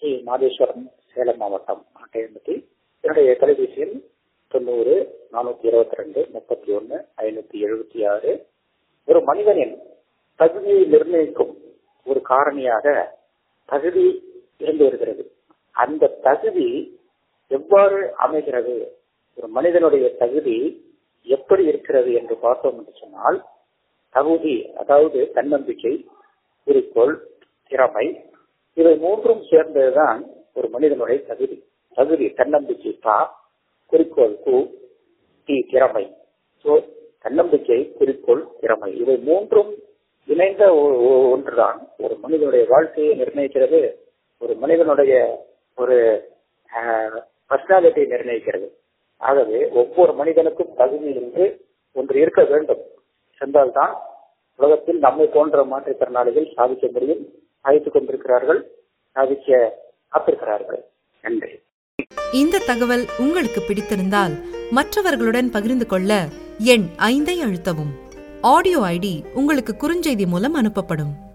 மாதேஸ்வரம், சேலம் மாவட்டம் ஆட்டையம்பட்டி. என்னுடைய தொலைபேசி எண் 90 422 31 576. ஒரு மனிதனின் தகுதியை நிர்ணயிக்கும் ஒரு காரணியாக தகுதி இருந்து வருகிறது. அந்த தகுதி எவ்வாறு அமைகிறது, ஒரு மனிதனுடைய தகுதி எப்படி இருக்கிறது என்று பார்த்தோம் என்று சொன்னால், தகுதி அதாவது தன்னம்பிக்கை, குறிக்கோள், திறமை, இவை மூன்றும் சேர்ந்ததுதான் ஒரு மனிதனுடைய தகுதி. தகுதி தன்னம்பிக்கை தா, குறிக்கோள் கு, தி திறமை. தன்னம்பிக்கை, குறிக்கோள், திறமை இவை மூன்றும் இணைந்த ஒன்றுதான் ஒரு மனிதனுடைய வாழ்க்கையை நிர்ணயிக்கிறது. ஒரு மனிதனுடைய ஒரு பர்சனாலிட்டியை நிர்ணயிக்கிறது. ஆகவே ஒவ்வொரு மனிதனுக்கும் தகுதி என்று ஒன்று இருக்க வேண்டும். சென்றால்தான் உலகத்தில் நம்மை போன்ற மாற்றுத்திறனாளிகள் சாதிக்க முடியும். சாதித்துக் கொண்டிருக்கிறார்கள், சாதிக்க காத்திருக்கிறார்கள். நன்றி. இந்த தகவல் உங்களுக்கு பிடித்திருந்தால் மற்றவர்களுடன் பகிர்ந்து கொள்ள எண் 5 அழுத்தவும். ஆடியோ ஐடி உங்களுக்கு குறுஞ்செய்தி மூலம் அனுப்பப்படும்.